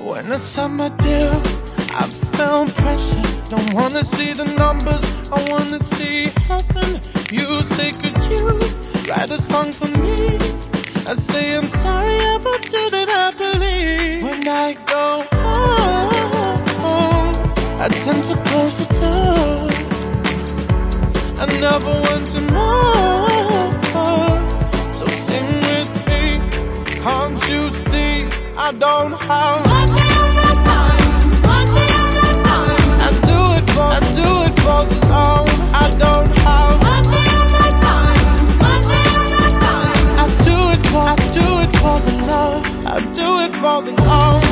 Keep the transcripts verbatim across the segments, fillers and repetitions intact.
When the summer deal, I felt pressure. Don't wanna see the numbers, I wanna see heaven. You say, could you write a song for me? I say, I'm sorry about you that I believe. When I go home, I tend to close the door. I never want to know. So sing with me, can't you see I don't have money on my mind, money on my mind. I do it for, I do it for the love. I don't have money on my mind, money on my mind. I do it for, I do it for the love. I do it for the love.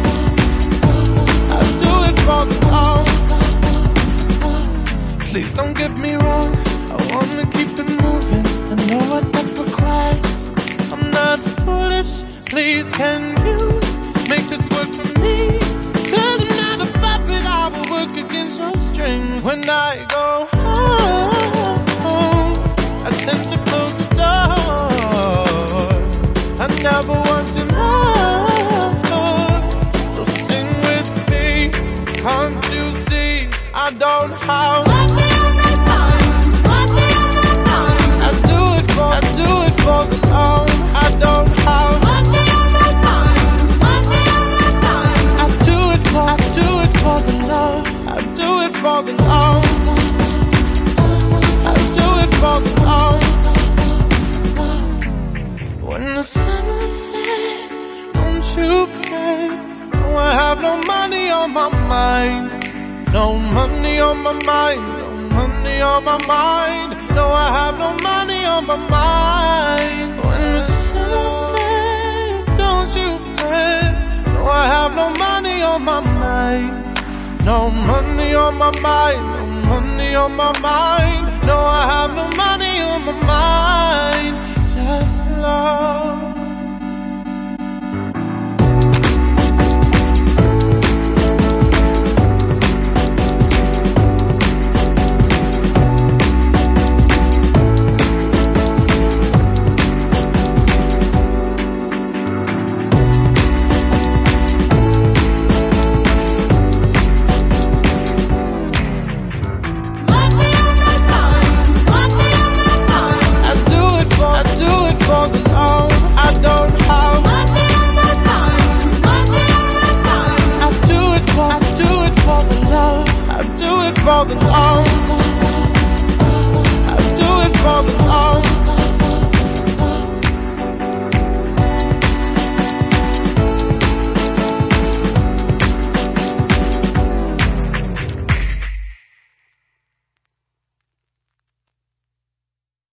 I do it for the love. Please don't get me wrong, I wanna keep it moving. I know what that requires. I'm not foolish, please can you make this work for me? Cause I'm not a puppet, I will work against your strings. When I go home, I tend to close the door. I never want to know. So sing with me, can't you see I don't have money on my mind, money on my mind. I do it for, I do it for the love. I don't have money on my mind, money on my mind. I do it for, I do it for the love. I do it for the love. I do it for the love. When the sun was set, don't you fret. No, I have no money on my mind. No money on my mind, no money on my mind. No, I have no money on my mind. When the sun set, don't you fret. No, I have no money on my mind. No money on my mind, no money on my mind. No, I have no money on my mind.